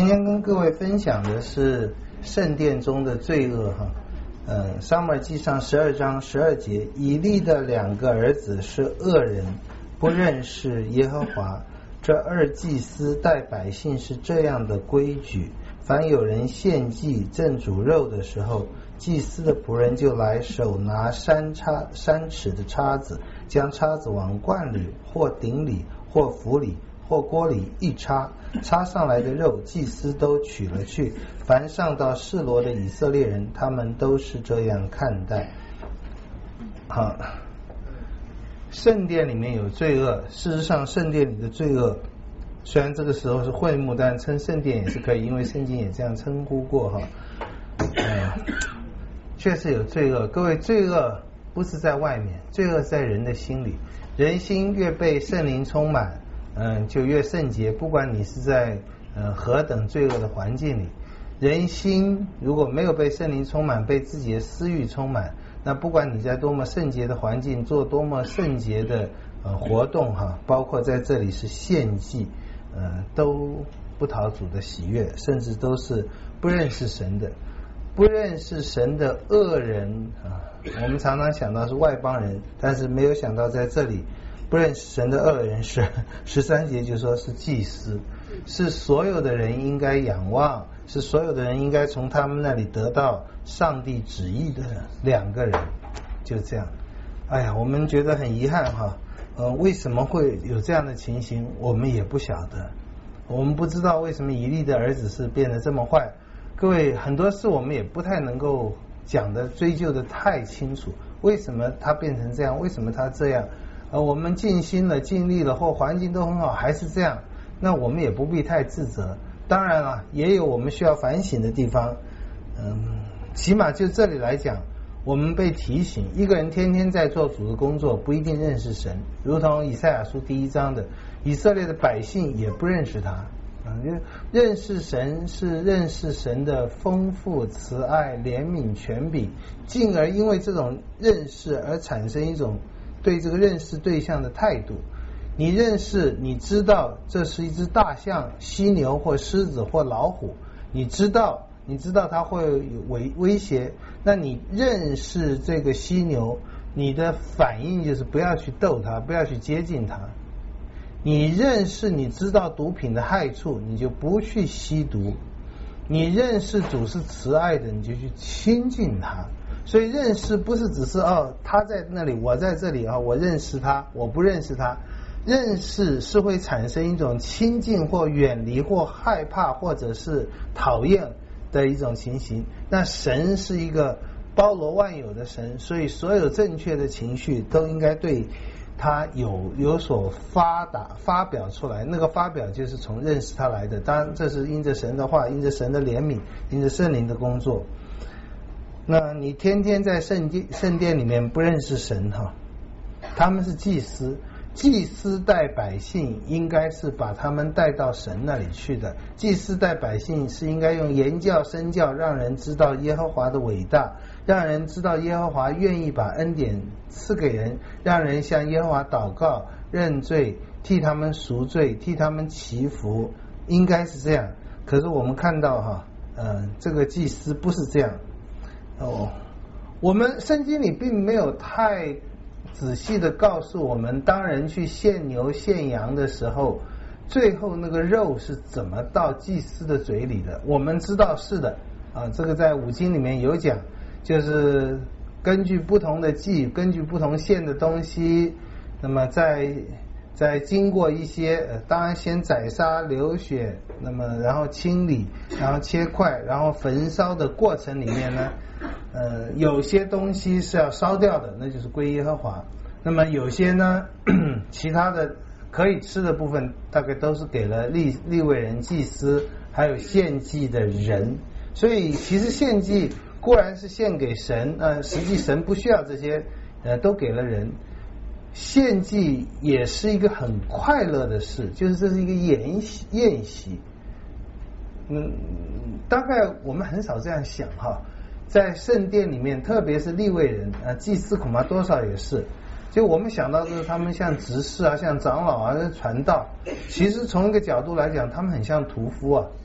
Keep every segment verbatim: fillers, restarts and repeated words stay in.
天跟各位分享的是圣殿中的罪恶哈。嗯，撒母耳记上十二章十二节，以利的两个儿子是恶人，不认识耶和华。这二祭司带百姓是这样的规矩：凡有人献祭正煮肉的时候，祭司的仆人就来，手拿三叉三尺的叉子，将叉子往罐里或鼎里或釜里或锅里一插，插上来的肉祭司都取了去。凡上到示罗的以色列人，他们都是这样看待。好，圣殿里面有罪恶，事实上圣殿里的罪恶虽然这个时候是会幕，但称圣殿也是可以，因为圣经也这样称呼过哈。嗯，确实有罪恶。各位，罪恶不是在外面，罪恶在人的心里。人心越被圣灵充满，嗯，就越圣洁。不管你是在呃何等罪恶的环境里，人心如果没有被圣灵充满，被自己的私欲充满，那不管你在多么圣洁的环境做多么圣洁的呃活动哈，包括在这里是献祭，呃，都不讨主的喜悦，甚至都是不认识神的。不认识神的恶人啊，我们常常想到是外邦人，但是没有想到在这里不认识神的恶人是十三节就说是祭司，是所有的人应该仰望，是所有的人应该从他们那里得到上帝旨意的两个人。就这样，哎呀，我们觉得很遗憾哈，呃，为什么会有这样的情形，我们也不晓得，我们不知道为什么以利的儿子是变得这么坏。各位，很多事我们也不太能够讲的追究的太清楚，为什么他变成这样，为什么他这样，呃，我们尽心了尽力了，或环境都很好还是这样，那我们也不必太自责。当然了，也有我们需要反省的地方。嗯，起码就这里来讲，我们被提醒，一个人天天在做主的工作，不一定认识神，如同以赛亚书第一章的，以色列的百姓也不认识他。认识神是认识神的丰富、慈爱、怜悯、权柄，进而因为这种认识而产生一种对这个认识对象的态度。你认识，你知道这是一只大象、犀牛或狮子或老虎，你知道你知道它会有威威胁，那你认识这个犀牛，你的反应就是不要去逗它，不要去接近它。你认识你知道毒品的害处，你就不去吸毒。你认识主是慈爱的，你就去亲近他。所以认识不是只是哦，他在那里我在这里啊，我认识他我不认识他。认识是会产生一种亲近或远离或害怕或者是讨厌的一种情形。那神是一个包罗万有的神，所以所有正确的情绪都应该对他有有所发达发表出来，那个发表就是从认识他来的。当然这是因着神的话，因着神的怜悯，因着圣灵的工作。那你天天在圣殿圣殿里面不认识神哈，他们是祭司，祭司带百姓应该是把他们带到神那里去的。祭司带百姓是应该用言教身教，让人知道耶和华的伟大，让人知道耶和华愿意把恩典赐给人，让人向耶和华祷告认罪，替他们赎罪，替他们祈福，应该是这样。可是我们看到哈，呃，这个祭司不是这样哦。我们圣经里并没有太仔细的告诉我们，当人去献牛献羊的时候，最后那个肉是怎么到祭司的嘴里的。我们知道是的啊，这个在五经里面有讲，就是根据不同的祭，根据不同献的东西，那么在在经过一些、呃、当然先宰杀流血，那么然后清理，然后切块，然后焚烧的过程里面呢，呃，有些东西是要烧掉的，那就是归耶和华。那么有些呢，其他的可以吃的部分，大概都是给了利利未人、祭司，还有献祭的人。所以其实献祭固然是献给神，呃，实际神不需要这些，呃，都给了人。献祭也是一个很快乐的事，就是这是一个宴席，宴席。嗯，大概我们很少这样想哈。在圣殿里面，特别是利未人啊，祭司恐怕多少也是。就我们想到的是他们像执事啊，像长老啊，传道。其实从一个角度来讲，他们很像屠夫啊。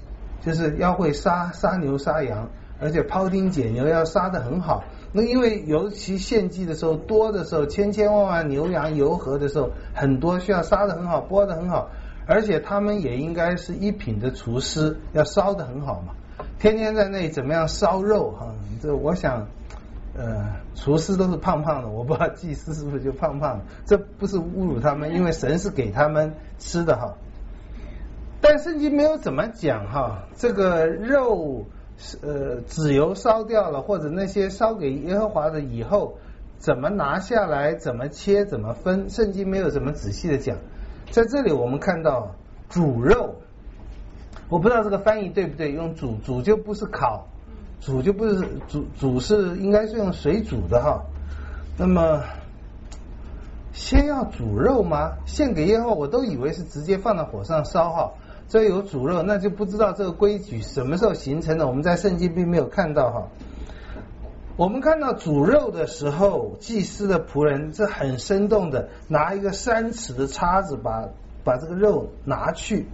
就是要会杀杀牛杀羊，而且庖丁解牛要杀得很好。那因为尤其献祭的时候多的时候，千千万万牛羊游河的时候，很多需要杀得很好，剥得很好，而且他们也应该是一品的厨师，要烧得很好嘛。天天在那里怎么样烧肉哈？这我想，呃，厨师都是胖胖的，我不知道祭司是不是就胖胖的。这不是侮辱他们，因为神是给他们吃的哈。但圣经没有怎么讲哈，这个肉。呃，脂油烧掉了，或者那些烧给耶和华的以后，怎么拿下来，怎么切，怎么分，圣经没有怎么仔细的讲。在这里我们看到煮肉，我不知道这个翻译对不对，用煮煮就不是烤，煮就不是煮煮是应该是用水煮的哈。那么先要煮肉吗？献给耶和华，我都以为是直接放到火上烧哈。这有煮肉，那就不知道这个规矩什么时候形成的，我们在圣经并没有看到哈。我们看到煮肉的时候，祭司的仆人是很生动的，拿一个三尺的叉子把把这个肉拿去。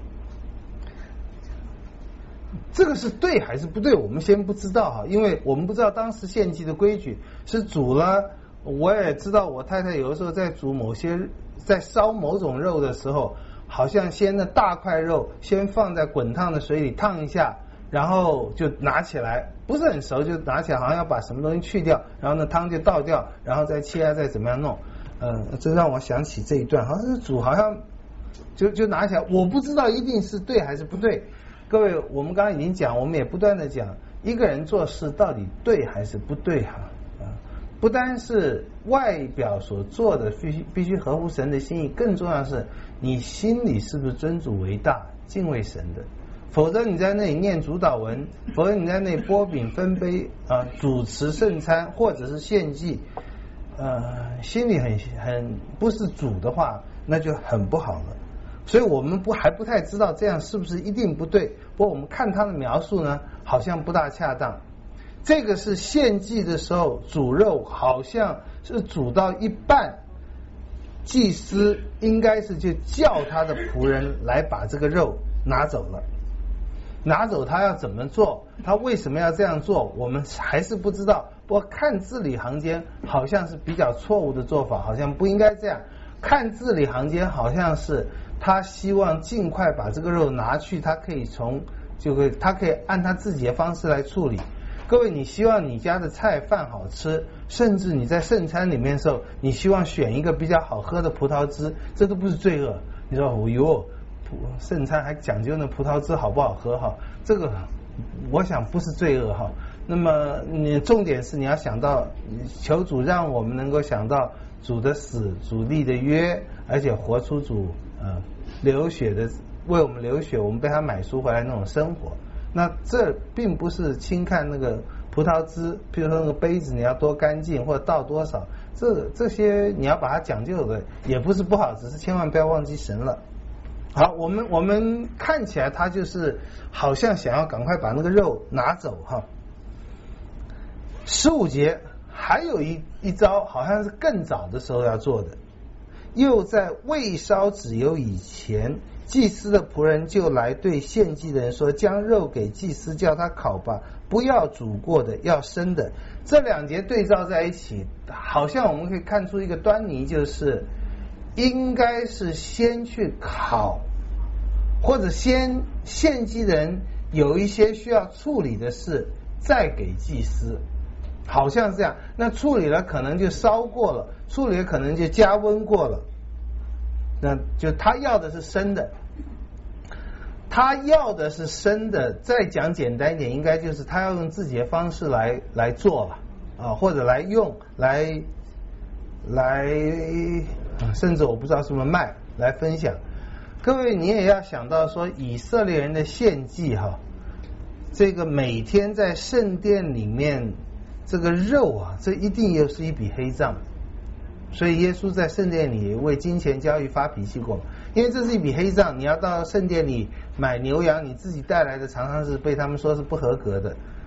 这个是对还是不对，我们先不知道哈，因为我们不知道当时献祭的规矩是煮了。我也知道我太太有的时候在煮某些在烧某种肉的时候，好像先那大块肉先放在滚烫的水里烫一下，然后就拿起来，不是很熟就拿起来，好像要把什么东西去掉，然后呢汤就倒掉，然后再切啊，再怎么样弄。嗯、呃，这让我想起这一段，好像是煮，好像就就拿起来，我不知道一定是对还是不对。各位，我们刚刚已经讲，我们也不断的讲，一个人做事到底对还是不对哈。不单是外表所做的必须必须合乎神的心意，更重要的是你心里是不是尊主为大，敬畏神的。否则你在那里念主祷文，否则你在那里拨饼分杯啊、呃，主持圣餐或者是献祭，呃，心里很很不是主的话，那就很不好了。所以我们不还不太知道这样是不是一定不对。不过我们看他的描述呢，好像不大恰当。这个是献祭的时候煮肉，好像是煮到一半，祭司应该是就叫他的仆人来把这个肉拿走了。拿走他要怎么做，他为什么要这样做，我们还是不知道。不过看字里行间好像是比较错误的做法，好像不应该这样。看字里行间好像是他希望尽快把这个肉拿去，他可以从就会他可以按他自己的方式来处理。各位，你希望你家的菜饭好吃，甚至你在圣餐里面的时候，你希望选一个比较好喝的葡萄汁，这都不是罪恶。你说哦哟，圣餐还讲究那葡萄汁好不好喝哈？这个我想不是罪恶哈。那么你重点是你要想到，求主让我们能够想到主的死、主立的约，而且活出主呃流血的为我们流血，我们被他买赎回来那种生活。那这并不是轻看那个葡萄汁，比如说那个杯子你要多干净或者倒多少，这这些你要把它讲究的也不是不好，只是千万不要忘记神了。好，我们我们看起来他就是好像想要赶快把那个肉拿走哈。十五节还有一一招，好像是更早的时候要做的，又在未烧脂油以前，祭司的仆人就来对献祭的人说，将肉给祭司，叫他烤吧，不要煮过的，要生的。这两节对照在一起，好像我们可以看出一个端倪，就是应该是先去烤，或者先献祭的人有一些需要处理的事再给祭司，好像是这样。那处理了可能就烧过了，处理了可能就加温过了，那就他要的是生的，他要的是生的。再讲简单一点，应该就是他要用自己的方式来来做了啊，或者来用来来、啊，甚至我不知道什么卖来分享。各位，你也要想到说，以色列人的献祭哈，这个每天在圣殿里面这个肉啊，这一定又是一笔黑账。所以耶稣在圣殿里为金钱交易发脾气过，因为这是一笔黑账。你要到圣殿里买牛羊，你自己带来的常常是被他们说是不合格的。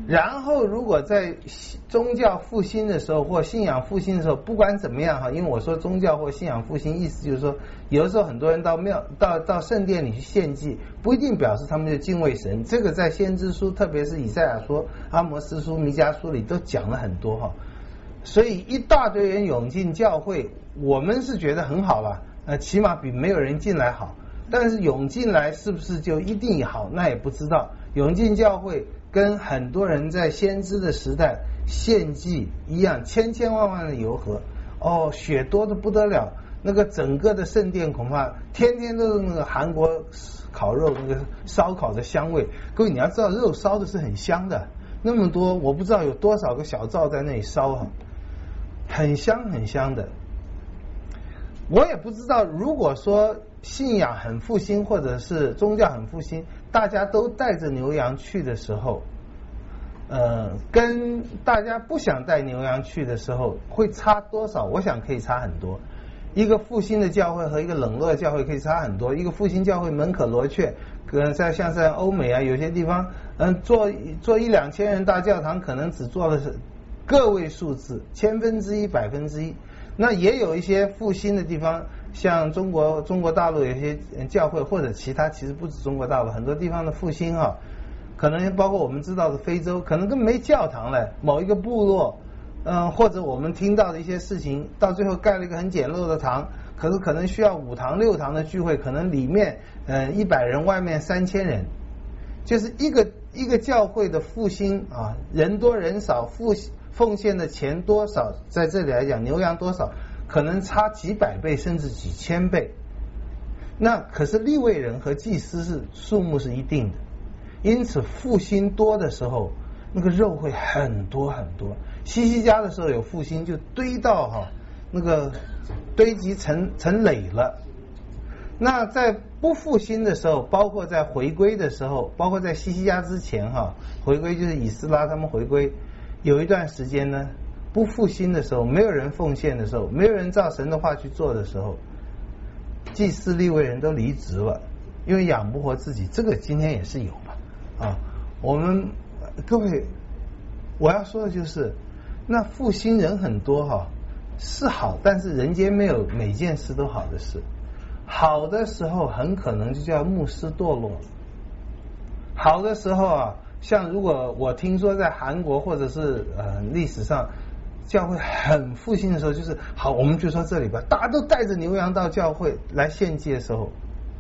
然后如果在宗教复兴的时候或信仰复兴的时候，不管怎么样哈，因为我说宗教或信仰复兴，意思就是说，有的时候很多人到庙到到圣殿里去献祭，不一定表示他们就敬畏神。这个在先知书，特别是以赛亚书、阿摩司书、弥迦书里都讲了很多哈。所以一大堆人涌进教会，我们是觉得很好了，呃，起码比没有人进来好。但是涌进来是不是就一定好？那也不知道。涌进教会跟很多人在先知的时代献祭一样，千千万万的油河，哦，血多的不得了。那个整个的圣殿恐怕天天都是那个韩国烤肉那个烧烤的香味。各位你要知道，肉烧的是很香的，那么多我不知道有多少个小灶在那里烧啊，很香很香的。我也不知道，如果说信仰很复兴，或者是宗教很复兴，大家都带着牛羊去的时候，呃，跟大家不想带牛羊去的时候会差多少？我想可以差很多。一个复兴的教会和一个冷落的教会可以差很多。一个复兴教会门可罗雀，跟在像在欧美啊，有些地方，嗯，做做一两千人大教堂，可能只做的是个位数字，千分之一、百分之一。那也有一些复兴的地方，像中国中国大陆有些教会，或者其他，其实不止中国大陆，很多地方的复兴啊，可能包括我们知道的非洲，可能根本没教堂了，某一个部落，嗯、呃，或者我们听到的一些事情，到最后盖了一个很简陋的堂，可是可能需要五堂六堂的聚会，可能里面呃一百人，外面三千人，就是一个一个教会的复兴啊，人多人少，复奉献的钱多少，在这里来讲，牛羊多少，可能差几百倍甚至几千倍。那可是利未人和祭司是数目是一定的，因此复兴多的时候，那个肉会很多很多。西西家的时候有复兴，就堆到哈、啊、那个堆积成成垒了。那在不复兴的时候，包括在回归的时候，包括在西西家之前哈、啊，回归就是以斯拉他们回归。有一段时间呢，不复兴的时候，没有人奉献的时候，没有人照神的话去做的时候，祭司利未人都离职了，因为养不活自己。这个今天也是有嘛啊。我们各位，我要说的就是，那复兴人很多哈、啊，是好，但是人间没有每件事都好的事。好的时候很可能就叫牧师堕落。好的时候啊。像如果我听说在韩国或者是呃历史上教会很复兴的时候，就是好，我们就说这里吧，大家都带着牛羊到教会来献祭的时候，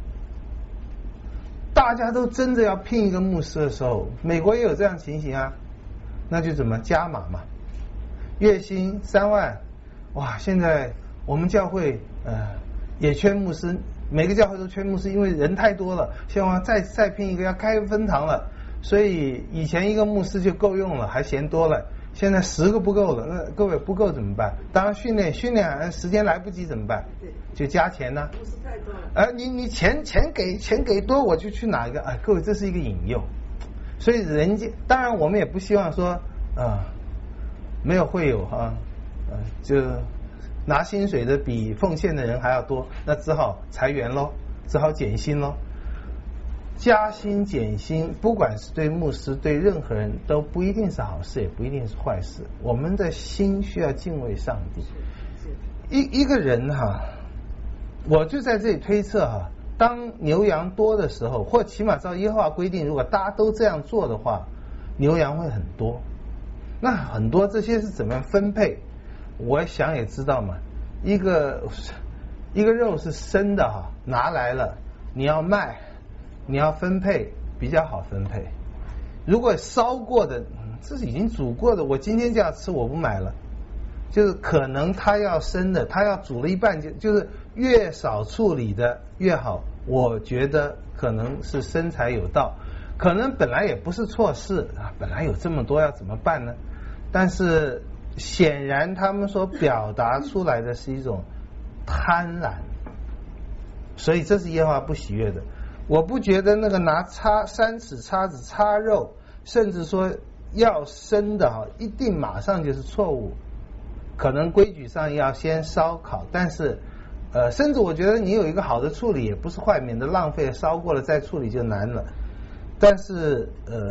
大家都争着要聘一个牧师的时候，美国也有这样情形啊，那就怎么加码嘛，月薪三万，哇，现在我们教会呃也缺牧师，每个教会都缺牧师，因为人太多了，希望再再聘一个，要开分堂了。所以以前一个牧师就够用了，还嫌多了。现在十个不够了，那各位不够怎么办？当然训练训练时间来不及怎么办？就加钱呢、啊。 牧师太多了。 呃，你你钱钱给钱给多，我就去哪一个？哎，各位这是一个引诱。所以人家当然我们也不希望说啊、呃、没有会有哈呃就拿薪水的比奉献的人还要多，那只好裁员咯，只好减薪咯。加薪减薪，不管是对牧师对任何人都不一定是好事，也不一定是坏事。我们的心需要敬畏上帝。一一个人哈，我就在这里推测哈，当牛羊多的时候，或起码照耶和华规定，如果大家都这样做的话，牛羊会很多。那很多这些是怎么样分配？我想也知道嘛，一个一个肉是生的哈，拿来了你要卖。你要分配比较好分配，如果烧过的，这是已经煮过的，我今天就要吃，我不买了。就是可能他要生的，他要煮了一半，就就是越少处理的越好。我觉得可能是生财有道，可能本来也不是错事啊，本来有这么多要怎么办呢？但是显然他们所表达出来的是一种贪婪，所以这是耶和华不喜悦的。我不觉得那个拿叉三尺叉子叉肉，甚至说要生的哈，一定马上就是错误。可能规矩上要先烧烤，但是呃，甚至我觉得你有一个好的处理也不是坏，免得浪费，烧过了再处理就难了。但是呃，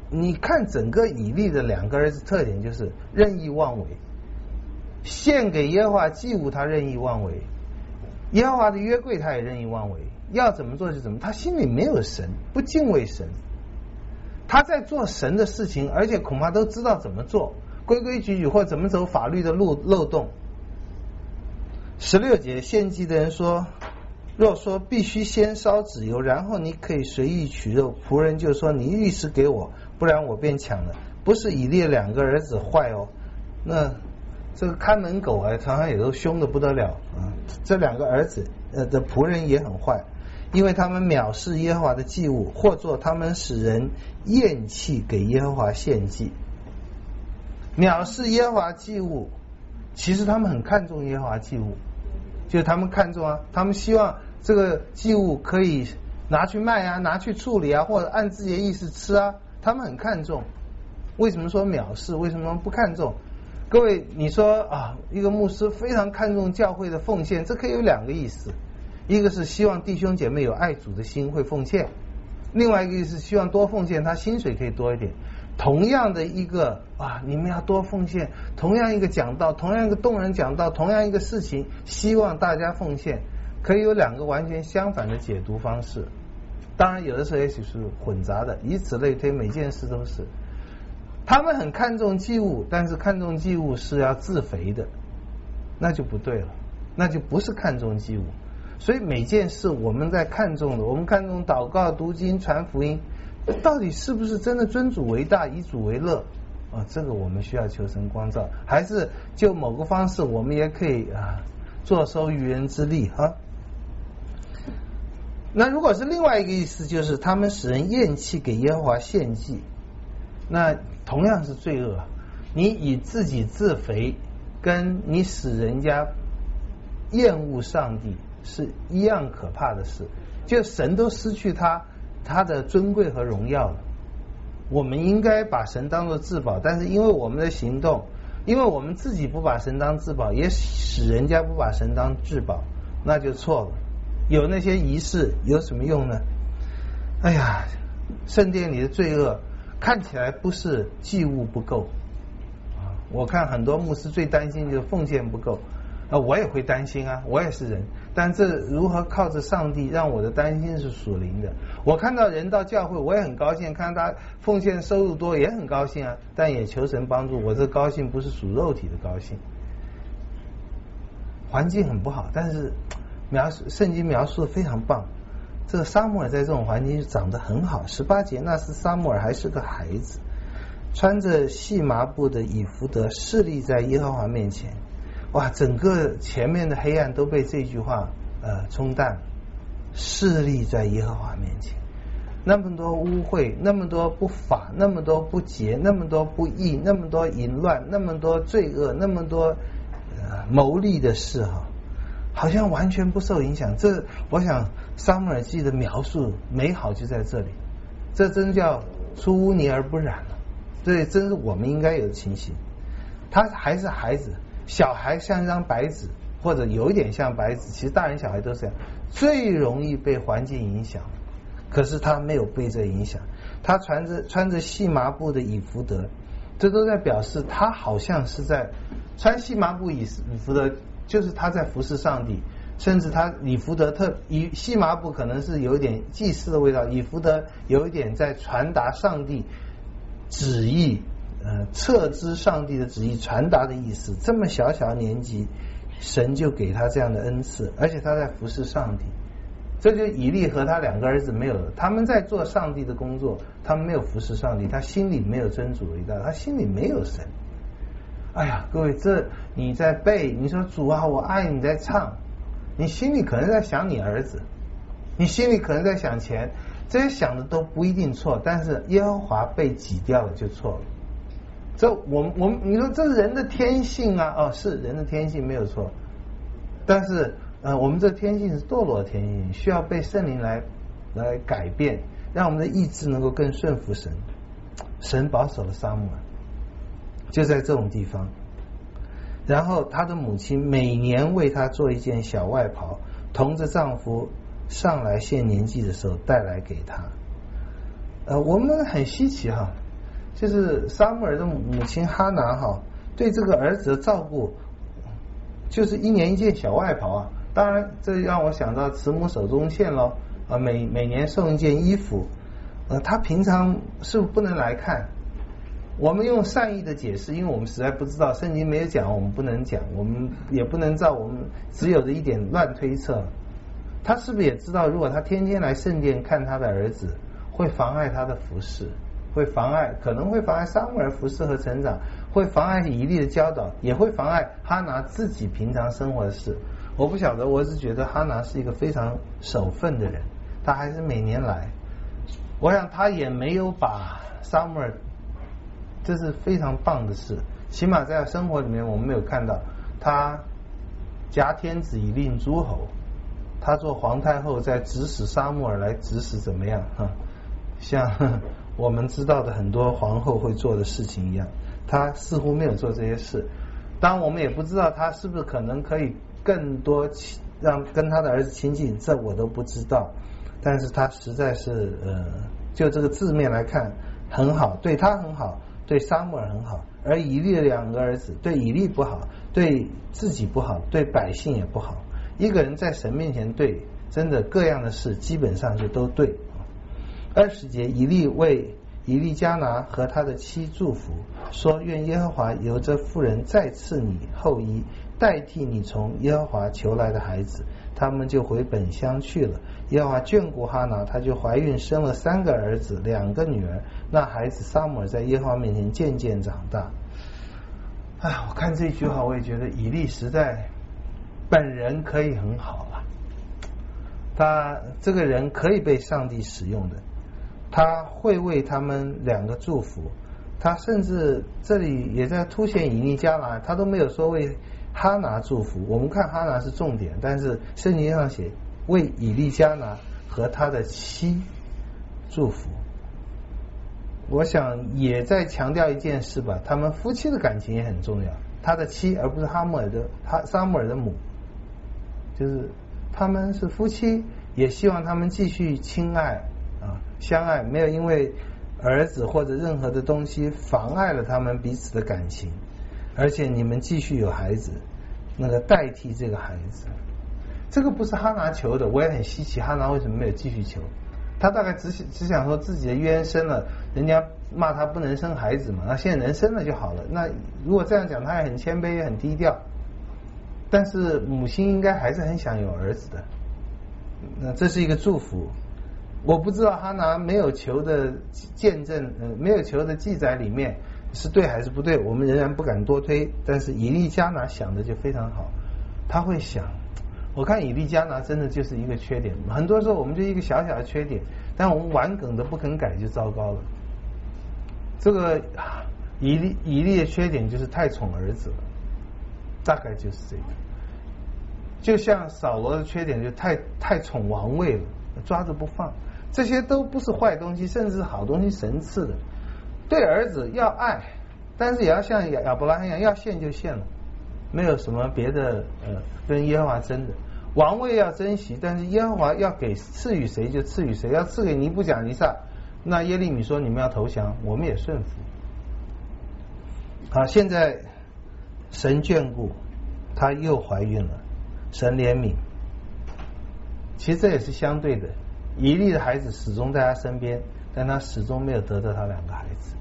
你看整个以利的两个儿子特点就是任意妄为，献给耶和华祭物他任意妄为，耶和华的约柜他也任意妄为，要怎么做就怎么，他心里没有神，不敬畏神，他在做神的事情，而且恐怕都知道怎么做，规规矩矩或怎么走法律的漏漏洞。十六节，献祭的人说，若说必须先烧脂油，然后你可以随意取肉，仆人就说你立时给我，不然我便抢了。不是以利两个儿子坏哦，那这个看门狗啊，常常也都凶得不得了啊。这两个儿子呃的仆人也很坏，因为他们藐视耶和华的祭物，或作他们使人厌弃给耶和华献祭。藐视耶和华祭物，其实他们很看重耶和华祭物，就是他们看重啊，他们希望这个祭物可以拿去卖啊，拿去处理啊，或者按自己的意思吃啊，他们很看重。为什么说藐视？为什么不看重？各位，你说啊，一个牧师非常看重教会的奉献，这可以有两个意思，一个是希望弟兄姐妹有爱主的心会奉献，另外一个意思希望多奉献，他薪水可以多一点。同样的一个啊，你们要多奉献，同样一个讲道，同样一个动人讲道，同样一个事情，希望大家奉献，可以有两个完全相反的解读方式。当然有的时候也许是混杂的，以此类推，每件事都是。他们很看重祭物，但是看重祭物是要自肥的，那就不对了，那就不是看重祭物。所以每件事我们在看重的，我们看重祷告、读经、传福音，到底是不是真的尊主为大，以主为乐啊？这个我们需要求神光照，还是就某个方式我们也可以啊坐收渔人之利啊？那如果是另外一个意思，就是他们使人厌弃给耶和华献祭，那同样是罪恶。你以自己自肥，跟你使人家厌恶上帝是一样可怕的事，就神都失去他他的尊贵和荣耀了。我们应该把神当作至宝，但是因为我们的行动，因为我们自己不把神当至宝，也使人家不把神当至宝，那就错了。有那些仪式有什么用呢？哎呀，圣殿里的罪恶看起来不是祭物不够啊，我看很多牧师最担心就是奉献不够啊，我也会担心啊，我也是人，但这如何靠着上帝让我的担心是属灵的？我看到人到教会我也很高兴，看到他奉献收入多也很高兴啊，但也求神帮助我，这高兴不是属肉体的高兴。环境很不好，但是描述圣经描述的非常棒。这个撒母耳在这种环境长得很好。十八节，那时撒母耳还是个孩子，穿着细麻布的以弗得，侍立在耶和华面前。哇，整个前面的黑暗都被这句话呃冲淡，侍立在耶和华面前。那么多污秽，那么多不法，那么多不洁，那么多不义，那么多淫乱，那么多罪恶，那么多呃谋利的事哈，好像完全不受影响。这我想撒母耳记的描述美好就在这里，这真叫出污泥而不染了。这真是我们应该有的情形。他还是孩子，小孩像一张白纸，或者有一点像白纸，其实大人小孩都是这样，最容易被环境影响。可是他没有被这影响，他穿着穿着细麻布的以弗得，这都在表示他好像是在穿细麻布以弗得，就是他在服侍上帝。甚至他以弗得特以细麻布可能是有一点祭祀的味道，以弗得有一点在传达上帝旨意，呃，撤知上帝的旨意传达的意思。这么小小的年纪，神就给他这样的恩赐，而且他在服侍上帝。这就以利和他两个儿子没有了，他们在做上帝的工作，他们没有服侍上帝，他心里没有真主为大，他心里没有神。哎呀，各位，这你在背，你说主啊，我爱你，在唱，你心里可能在想你儿子，你心里可能在想钱，这些想的都不一定错，但是耶和华被挤掉了就错了。这我我你说这是人的天性啊，哦，是人的天性没有错，但是呃，我们这天性是堕落的天性，需要被圣灵来来改变，让我们的意志能够更顺服神。神保守了撒母耳，就在这种地方。然后他的母亲每年为他做一件小外袍，同着丈夫上来献年祭的时候带来给他。呃，我们很稀奇哈， 就是撒母耳的母亲哈拿哈对这个儿子的照顾，就是一年一件小外袍啊。当然，这让我想到慈母手中线咯，啊，每每年送一件衣服。呃，他平常是不能来看。我们用善意的解释，因为我们实在不知道，圣经没有讲，我们不能讲，我们也不能照我们只有的一点乱推测。他是不是也知道，如果他天天来圣殿看他的儿子，会妨碍他的服事，会妨碍，可能会妨碍撒母耳服事和成长，会妨碍以利的教导，也会妨碍哈拿自己平常生活的事。我不晓得，我只觉得哈拿是一个非常守分的人，他还是每年来。我想他也没有把撒母耳，这是非常棒的事，起码在生活里面我们没有看到他挟天子以令诸侯，他做皇太后在指使撒母耳来指使怎么样啊？像我们知道的很多皇后会做的事情一样，他似乎没有做这些事。当然我们也不知道他是不是可能可以更多让跟他的儿子亲近，这我都不知道。但是他实在是呃，就这个字面来看很好，对他很好，对撒母耳很好。而以利的两个儿子，对以利不好，对自己不好，对百姓也不好。一个人在神面前对，真的各样的事基本上就都对。二十节，以利为以利加拿和他的妻祝福，说：愿耶和华由这妇人再赐你后裔，代替你从耶和华求来的孩子。他们就回本乡去了。耶和华眷顾哈拿，她就怀孕生了三个儿子，两个女儿。那孩子撒母耳在耶和华面前渐渐长大。哎，我看这句话，我也觉得以利实在本人可以很好了，他这个人可以被上帝使用的，他会为他们两个祝福。他甚至这里也在凸显以利加拿，他都没有说为哈拿祝福。我们看哈拿是重点，但是圣经上写为以利加拿和他的妻祝福。我想也在强调一件事吧，他们夫妻的感情也很重要。他的妻而不是哈姆尔的哈撒母耳的母，就是他们是夫妻，也希望他们继续亲爱啊相爱，没有因为儿子或者任何的东西妨碍了他们彼此的感情。而且你们继续有孩子，那个代替这个孩子，这个不是哈拿求的，我也很稀奇，哈拿为什么没有继续求？他大概只只想说自己的冤生了，人家骂他不能生孩子嘛，那现在能生了就好了。那如果这样讲，他也很谦卑，也很低调。但是母亲应该还是很想有儿子的，那这是一个祝福。我不知道哈拿没有求的见证，呃，没有求的记载里面是对还是不对，我们仍然不敢多推。但是以利加拿想的就非常好，他会想，我看以利加拿真的就是一个缺点，很多时候我们就一个小小的缺点，但我们顽梗的不肯改就糟糕了。这个以利以利的缺点就是太宠儿子了，大概就是这个。就像扫罗的缺点就太太宠王位了，抓着不放。这些都不是坏东西，甚至是好东西，神赐的。对儿子要爱，但是也要像亚伯拉罕一样，要献就献了，没有什么别的呃跟耶和华争的。王位要珍惜，但是耶和华要给赐予谁就赐予谁，要赐给尼布甲尼撒，那耶利米说你们要投降，我们也顺服。好，现在神眷顾，她又怀孕了，神怜悯。其实这也是相对的，以利的孩子始终在他身边，但他始终没有得到他两个孩子。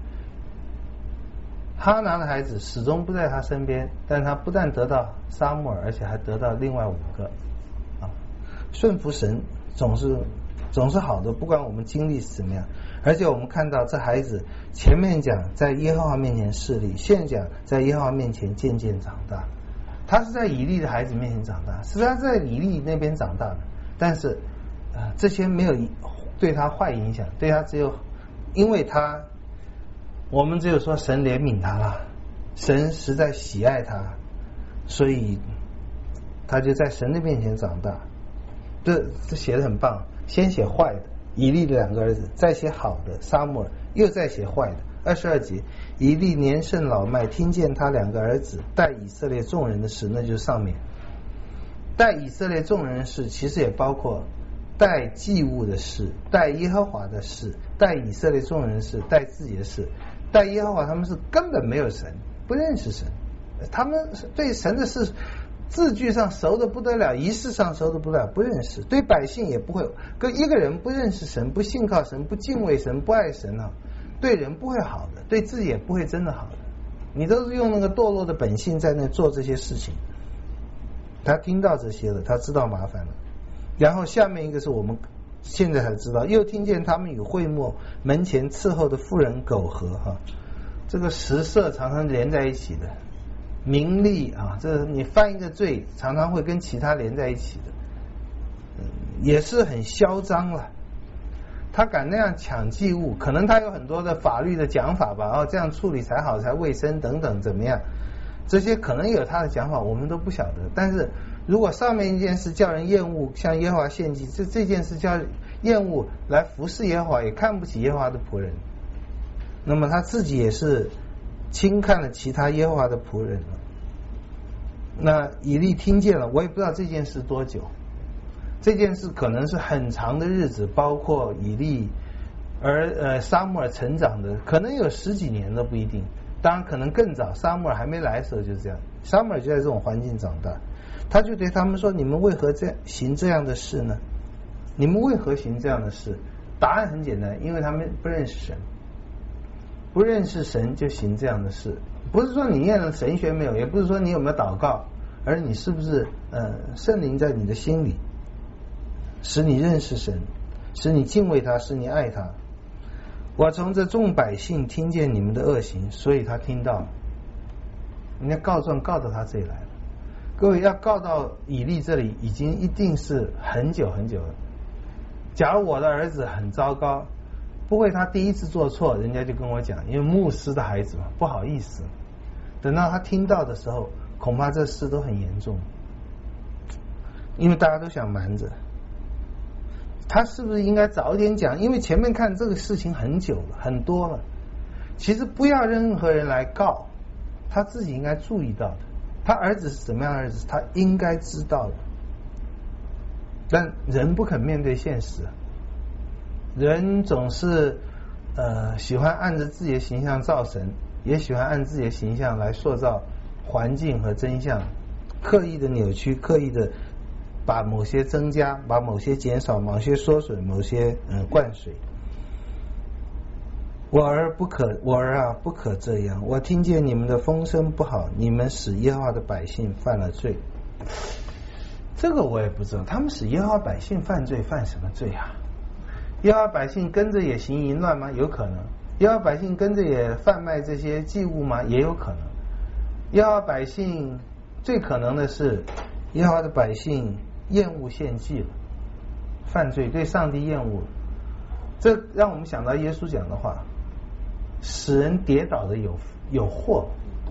哈拿的孩子始终不在他身边，但他不但得到撒母耳，而且还得到另外五个啊。顺服神总是总是好的，不管我们经历是怎么样。而且我们看到这孩子前面讲在耶和华面前势力，现在讲在耶和华面前渐渐长大。他是在以利的孩子面前长大，是他在以利那边长大的，但是、呃、这些没有对他坏影响，对他只有因为他我们只有说神怜悯他了，神实在喜爱他，所以他就在神的面前长大。这这写的很棒，先写坏的以利的两个儿子，再写好的撒母耳，又再写坏的。二十二节，以利年甚老迈，听见他两个儿子带以色列众人的事，那就是上面带以色列众人的事，其实也包括带祭物的事，带耶和华的事，带以色列众人的事，带自己的事。 带耶和华，他们是根本没有神，不认识神，他们对神的事字句上熟的不得了，仪式上熟的不得了，不认识，对百姓也不会。跟一个人不认识神，不信靠神，不敬畏神，不爱神啊，对人不会好的，对自己也不会真的好的。你都是用那个堕落的本性在那做这些事情。他听到这些了，他知道麻烦了。然后下面一个是我们现在才知道，又听见他们与会幕门前伺候的妇人苟合哈，这个食色常常连在一起的，名利啊，这你犯一个罪，常常会跟其他连在一起的，嗯，也是很嚣张了。他敢那样抢祭物，可能他有很多的法律的讲法吧，哦，这样处理才好，才卫生等等，怎么样？这些可能有他的讲法，我们都不晓得。但是如果上面一件事叫人厌恶，向耶和华献祭，这这件事叫厌恶来服侍耶和华，也看不起耶和华的仆人，那么他自己也是轻看了其他耶和华的仆人了。那以利听见了，我也不知道这件事多久，这件事可能是很长的日子，包括以利而呃撒母耳成长的，可能有十几年都不一定。当然可能更早，撒母耳还没来的时候就是这样，撒母耳就在这种环境长大。他就对他们说，你们为何这样行这样的事呢？你们为何行这样的事？答案很简单，因为他们不认识神，不认识神就行这样的事。不是说你念了神学没有，也不是说你有没有祷告，而你是不是呃圣灵在你的心里，使你认识神，使你敬畏他，使你爱他。我从这众百姓听见你们的恶行，所以他听到，人家告状告到他这里来了。各位要告到以利这里，已经一定是很久很久了。假如我的儿子很糟糕，不会他第一次做错，人家就跟我讲，因为牧师的孩子嘛，不好意思。等到他听到的时候，恐怕这事都很严重，因为大家都想瞒着。他是不是应该早一点讲？因为前面看这个事情很久了，很多了。其实不要任何人来告，他自己应该注意到的。他儿子是怎么样的儿子，他应该知道的。但人不肯面对现实，人总是呃喜欢按着自己的形象造神，也喜欢按自己的形象来塑造环境和真相，刻意的扭曲，刻意的把某些增加，把某些减少，某些缩水，某些嗯、呃、灌水。我儿不可，我儿啊，不可这样！我听见你们的风声不好，你们使耶和华的百姓犯了罪。这个我也不知道，他们使耶和华百姓犯罪，犯什么罪啊？耶和华百姓跟着也行淫乱吗？有可能。耶和华百姓跟着也贩卖这些祭物吗？也有可能。耶和华百姓最可能的是，耶和华的百姓厌恶献祭了，犯罪，对上帝厌恶了。这让我们想到耶稣讲的话，使人跌倒的有有祸。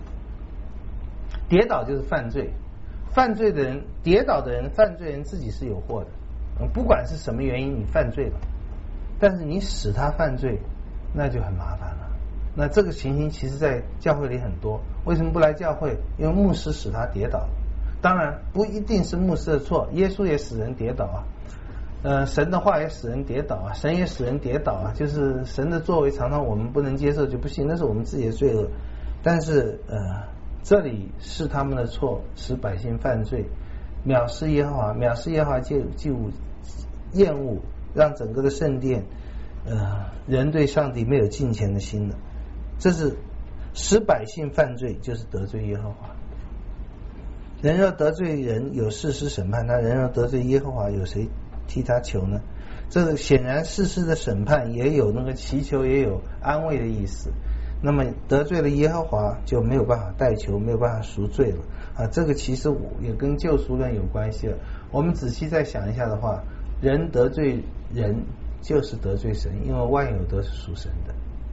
跌倒就是犯罪，犯罪的人，跌倒的人，犯罪人自己是有祸的。不管是什么原因你犯罪了，但是你使他犯罪，那就很麻烦了。那这个情形其实在教会里很多。为什么不来教会？因为牧师使他跌倒。当然不一定是牧师的错，耶稣也使人跌倒啊，呃，神的话也使人跌倒啊，神也使人跌倒啊，就是神的作为常常我们不能接受就不信，那是我们自己的罪恶。但是呃，这里是他们的错，使百姓犯罪，藐视耶和华，藐视耶和华祭祭物，厌恶，让整个的圣殿呃人对上帝没有敬虔的心了。这是使百姓犯罪，就是得罪耶和华。人若得罪人，有士师审判他；人若得罪耶和华，有谁替他求呢？这个显然士师的审判也有那个祈求，也有安慰的意思。那么得罪了耶和华，就没有办法代求，没有办法赎罪了啊！这个其实也跟救赎论有关系了。我们仔细再想一下的话，人得罪人就是得罪神，因为万有都是属神的。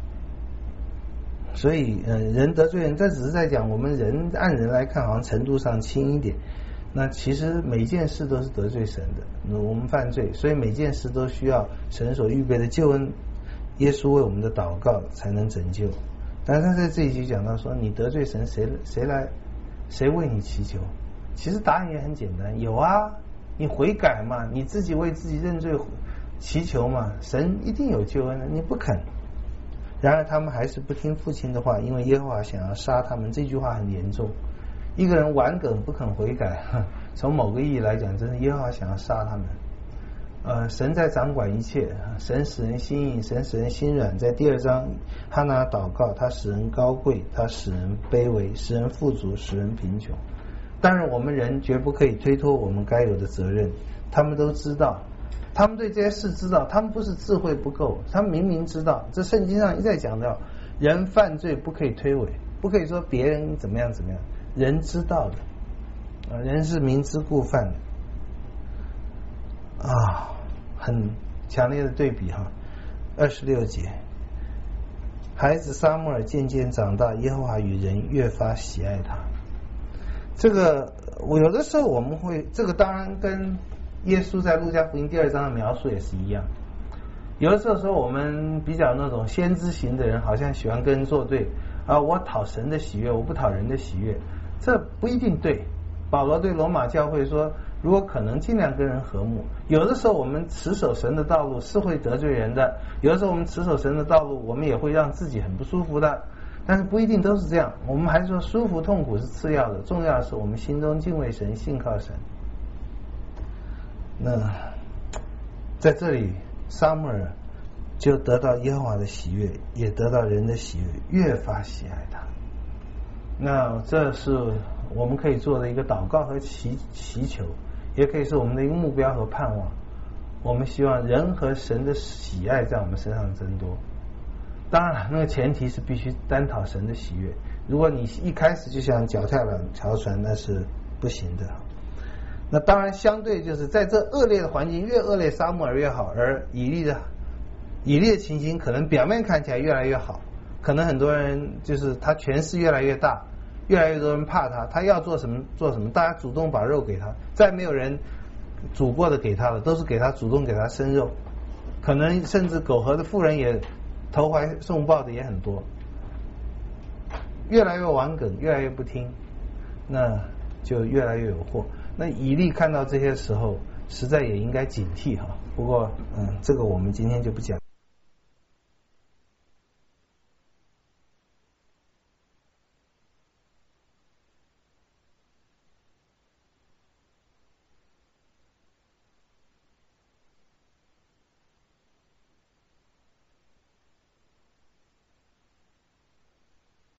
所以呃，人得罪人，这只是在讲我们人按人来看好像程度上轻一点，那其实每件事都是得罪神的，我们犯罪，所以每件事都需要神所预备的救恩，耶稣为我们的祷告才能拯救。但是他在这里就讲到说，你得罪神，谁谁来谁为你祈求？其实答案也很简单，有啊，你悔改嘛，你自己为自己认罪祈求嘛，神一定有救恩的，你不肯。 然而他们还是不听父亲的话，因为耶和华想要杀他们。这句话很严重，一个人顽梗不肯悔改，从某个意义来讲，真是耶和华想要杀他们。呃，神在掌管一切，神使人心硬，神使人心软。在第二章，哈拿祷告，他使人高贵，他使人卑微，使人富足，使人贫穷。当然我们人绝不可以推脱我们该有的责任，他们都知道，他们对这些事知道，他们不是智慧不够，他们明明知道。这圣经上一再讲到，人犯罪不可以推诿，不可以说别人怎么样怎么样，人知道的，人是明知故犯的啊，很强烈的对比哈。二十六节，孩子撒母耳渐渐长大，耶和华与人越发喜爱他。这个我有的时候我们会，这个当然跟耶稣在路加福音第二章的描述也是一样。有的时候说我们比较那种先知型的人，好像喜欢跟人作对啊，我讨神的喜悦，我不讨人的喜悦，这不一定对。保罗对罗马教会说，如果可能尽量跟人和睦。有的时候我们持守神的道路是会得罪人的，有的时候我们持守神的道路，我们也会让自己很不舒服的，但是不一定都是这样。我们还是说舒服痛苦是次要的，重要的是我们心中敬畏神，信靠神。那在这里撒母耳就得到耶和华的喜悦，也得到人的喜悦，越发喜爱他。那这是我们可以做的一个祷告和祈祈求，也可以是我们的一个目标和盼望。我们希望人和神的喜爱在我们身上增多。当然那个前提是必须单讨神的喜悦，如果你一开始就想脚踏两条船，那是不行的。那当然相对就是在这恶劣的环境，越恶劣撒母耳越好，而以利的以利的情形可能表面看起来越来越好，可能很多人就是他权势越来越大，越来越多人怕他，他要做什么做什么，大家主动把肉给他，再没有人煮过的给他了，都是给他主动给他生肉，可能甚至苟合的妇人也投怀送抱的也很多，越来越顽梗，越来越不听，那就越来越有祸。那以利看到这些时候，实在也应该警惕哈。不过，嗯，这个我们今天就不讲。